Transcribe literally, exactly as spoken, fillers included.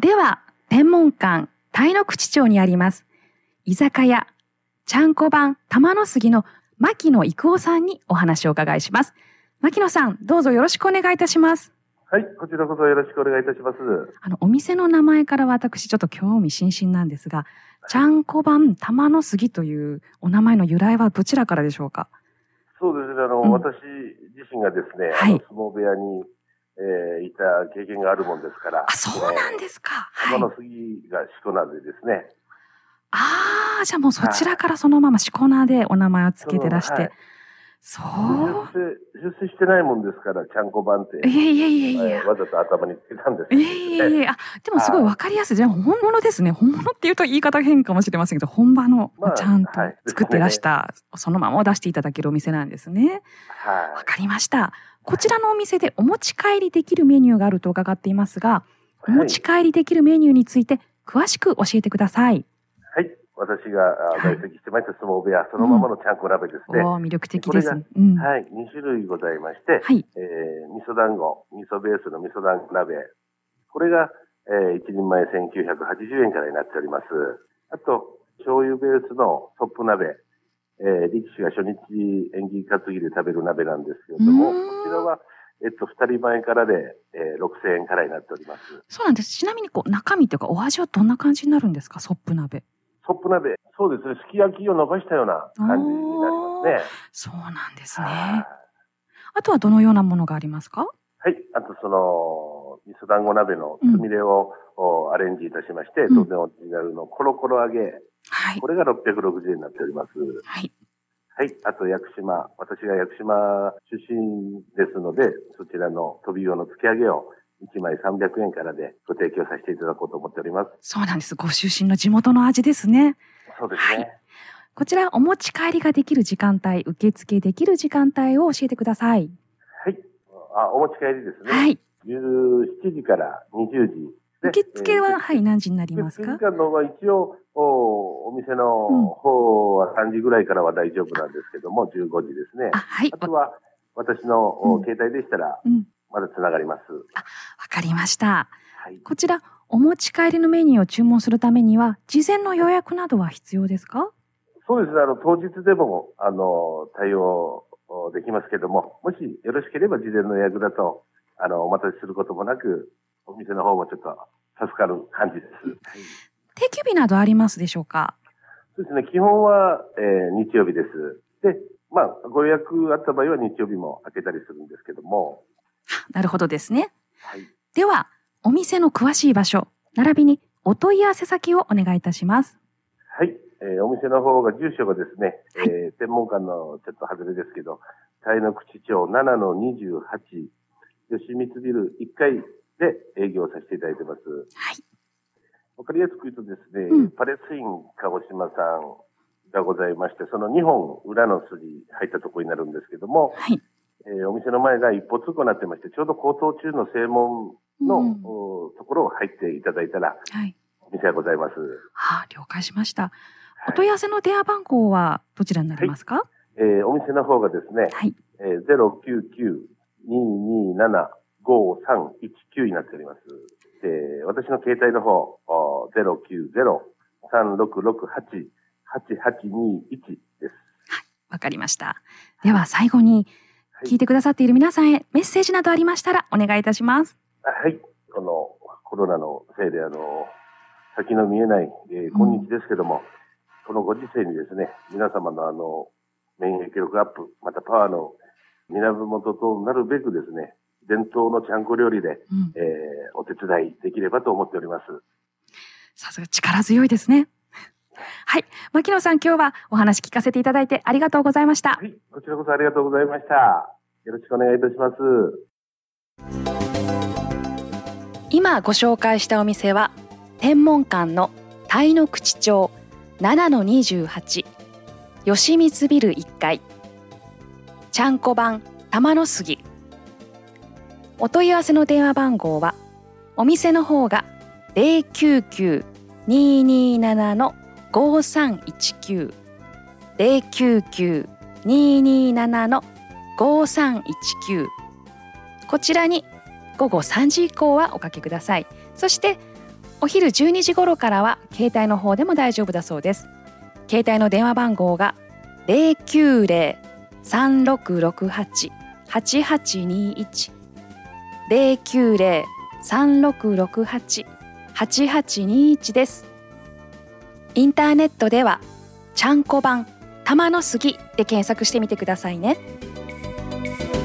では天文館鯛の口町にあります居酒屋ちゃんこ番玉の杉の牧野育夫さんにお話をお伺いします。牧野さん、どうぞよろしくお願いいたします。 はい、こちらこそよろしくお願いいたします。 あのお店の名前から私ちょっと興味津々なんですが、ちゃんこ番玉の杉というお名前の由来はどちらからでしょうか？ そうですね、あの、うん、私自身がですね、はい、あの相撲部屋に、えー、いた経験があるもんですから。 あ、そうなんですか。 えー、玉の杉がしこ名でですね。 ああ、じゃあもうそちらからそのまましこ名でお名前をつけてらして。はい、そう。 出世、出世してないもんですから、ちゃんこ番って。 いやいやいやいや。 わざと頭につけたんですけど、ね。いやいやいやあ、でもすごいわかりやすい。じゃあ本物ですね。本物って言うと言い方変かもしれませんけど、本場のちゃんと作ってらした、まあはいね、そのままを出していただけるお店なんですね。はい。わかりました。こちらのお店でお持ち帰りできるメニューがあると伺っていますが、お持ち帰りできるメニューについて詳しく教えてください。 はい。私が在籍してまいった相撲部屋、そのままのちゃんこ鍋ですね。 うん、お魅力的です。 うん、はい。に種類ございまして、はい。えー、味噌団子、味噌ベースの味噌団子鍋。これが、えー、一人前せんきゅうひゃくはちじゅうえんからになっております。あと、醤油ベースのソップ鍋。えー、力士が初日縁起担ぎで食べる鍋なんですけれども、こちらは、えっと、二人前からで、えー、ろくせんえんからになっております。 そうなんです。ちなみに、こう、中身というか、お味はどんな感じになるんですか、ソップ鍋。 ソップ鍋。そうですね。すき焼きを伸ばしたような感じになりますね。 そうなんですね。あとはどのようなものがありますか？ はい。あと、その、味噌団子鍋のつみれを、うん、アレンジいたしまして、当然オリジナルのコロコロ揚げ。はい。これがろっぴゃくろくじゅうえんになっております。はい。はい。あと、屋久島。私が屋久島出身ですので、そちらの飛び用のつけ揚げをいちまいさんびゃくえんからでご提供させていただこうと思っております。 そうなんです。ご出身の地元の味ですね。 そうですね。はい、 こちら、お持ち帰りができる時間帯、受付できる時間帯を教えてください。 はい。あ、お持ち帰りですね。 はい。 じゅうしちじからにじゅうじ。 受付は、えー、はい、何時になりますか？ 受付時間のは一応、お、お店の方はさんじぐらいからは大丈夫なんですけども、じゅうごじですね。 あ、はい。 あとは、私の、うん、携帯でしたら、うん、まだつながります。 あ、わかりました。はい。こちら、お持ち帰りのメニューを注文するためには、事前の予約などは必要ですか？ そうですね。あの、当日でも、あの、対応できますけども、もしよろしければ事前の予約だと、あの、お待たせすることもなく、お店の方もちょっと助かる感じです。はい、 定休日などありますでしょうか？ そうですね。基本は、えー、日曜日です。で、まあ、ご予約あった場合は日曜日も開けたりするんですけども。 なるほどですね。はい。では、お店の詳しい場所、並びにお問い合わせ先をお願いいたします。 はい。えー、お店の方が、住所がですね、はい、えー、天文館のちょっと外れですけど、鯛の口町ななのにじゅうはち、吉光ビルいっかいで営業させていただいてます。はい。わかりやすく言うとですね、うん、パレスイン鹿児島さんがございまして、そのにほん裏の筋入ったところになるんですけども、はい。えー、お店の前が一歩通行になってまして、ちょうど高騰中の正門の、うん、ところを入っていただいたら、はい。お店がございます。 はあ、了解しました。お問い合わせの電話番号はどちらになりますか？はい、 えー、お店の方がですね、はい。えー、ゼロきゅうきゅう にーにーなな ごーさんいちきゅうになっております。で、私の携帯の方、ゼロきゅうゼロ さんろくろくはち はちはちにいちです。 はい、わかりました。では最後に、聞いてくださっている皆さんへメッセージなどありましたらお願いいたします。 はい。このコロナのせいで、あの、先の見えない、えー、今日ですけども、うん、このご時世にですね、皆様のあの、免疫力アップ、またパワーの源となるべくですね、伝統のちゃんこ料理で、うん、えー、お手伝いできればと思っております。 さすが力強いですね。はい。牧野さん、今日はお話聞かせていただいてありがとうございました。 はい。こちらこそありがとうございました。よろしくお願いいたします。 今ご紹介したお店は、天文館の鯛の口町ななのにじゅうはち、吉光ビルいっかい、ちゃんこ番玉の杉。お問い合わせの電話番号は、お店の方が ゼロきゅうきゅう にーにーなな ごーさんいちきゅう、ゼロきゅうきゅう にーにーなな ごーさんいちきゅう、こちらに午後さんじ以降はおかけください。そしてお昼じゅうにじ頃からは携帯の方でも大丈夫だそうです。携帯の電話番号が ゼロきゅうゼロ さんろくろくはち はちはちにいち ゼロきゅうゼロ さんろくろくはち はちはちにいちです。インターネットではちゃんこ番玉の杉で検索してみてくださいね。